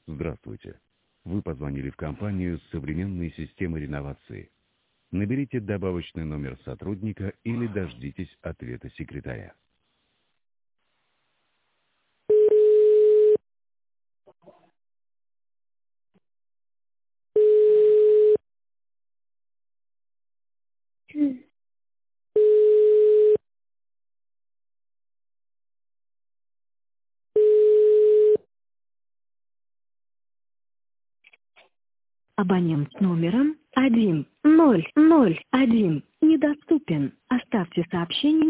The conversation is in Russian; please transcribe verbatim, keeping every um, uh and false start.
Здравствуйте. Вы позвонили в компанию с современной системой реновации. Наберите добавочный номер сотрудника или дождитесь ответа секретаря. Абонент с номером один ноль ноль один недоступен. Оставьте сообщение.